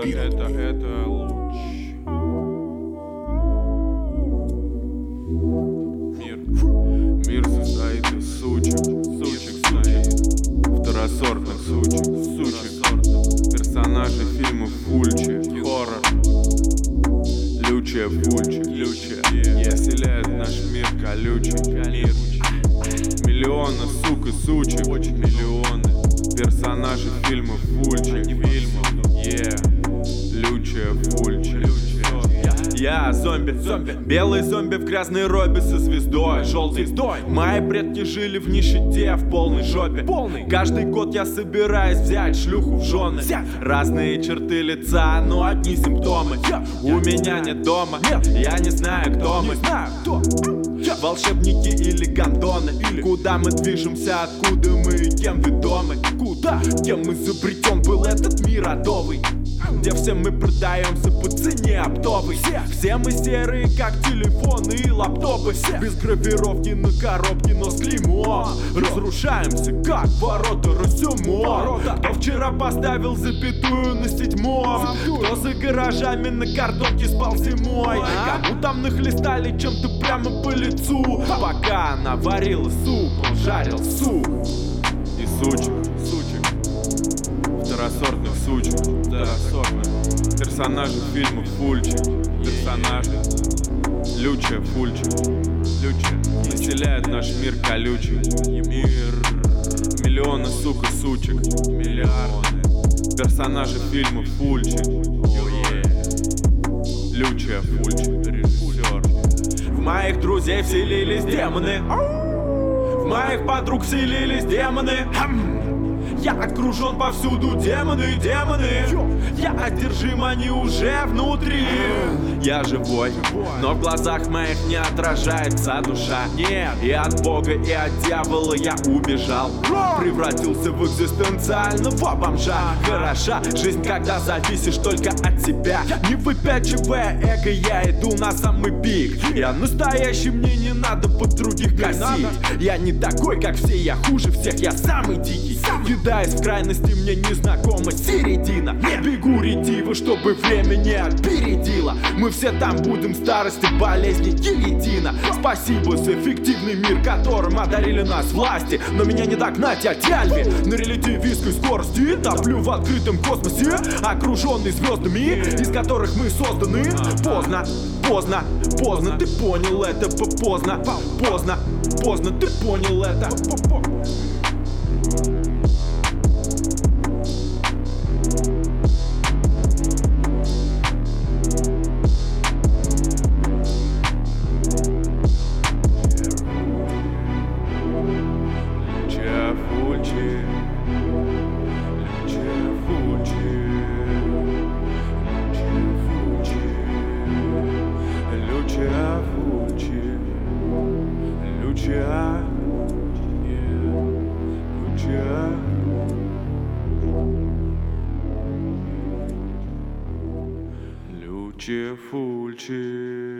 Это луч. Мир состоит из сучек стоит. Второсортных сучек. Персонажи фильмов Фульчи. Хоррор. Лючия Фульчи. Вселяет наш мир колючий. Миллионы сук и сучек. Миллионы. Персонажи фильмов Фульчи. Лючия Фульчи. Я зомби, белый зомби в грязной робе со звездой, желтой. Мои предки жили в нищете, в полной жопе. Каждый год я собираюсь взять шлюху в жены. Разные черты лица, но одни симптомы. У меня нет дома, я не знаю, кто мы. Волшебники или гондоны. Куда мы движемся, откуда мы и кем ведомы. Кем изобретен был этот мир адовый, где все мы продаемся по цене оптовой. Все мы серые, как телефоны и лаптопы. Без гравировки на коробке, но с клеймом. Разрушаемся, как ворота Росюмо. Кто вчера поставил запятую на 7-м, кто за гаражами на картонке спал зимой, кому там нахлестали чем-то прямо по лицу, пока она варила суп, он жарил суп. И сучек. Второсортных сучек. Персонажи фильмов Фульчи. Лючия Фульчи. Населяет наш мир колючий. Миллионы сук и сучек. Миллиарды. Персонажи фильмов Фульчи. Лючия Фульчи. Режиссер. В моих друзей вселились демоны. В моих подруг вселились демоны. Я окружен повсюду, демоны. Я одержим, они уже внутри. Я живой, но в глазах моих не отражается душа. Нет, и от Бога, и от дьявола я убежал. Превратился в экзистенциального бомжа. Хороша жизнь, когда зависишь только от себя. Не выпячивая эго, я иду на самый пик. Я настоящий, мне не надо под других косить. Я не такой, как все, я хуже всех, я самый дикий. Кидаясь в крайности, мне незнакома середина. Бегу ретиво, чтобы время не опередило. Мы все там будем, старости, болезни, гильотина. Спасибо за эффективный мир, которым одарили нас власти. Но меня не догнать, я тяльви на релятивистской скорости. Топлю в открытом космосе, окруженный звездами, из которых мы созданы. Поздно, ты понял это, поздно, ты понял это. Лючия Фульчи.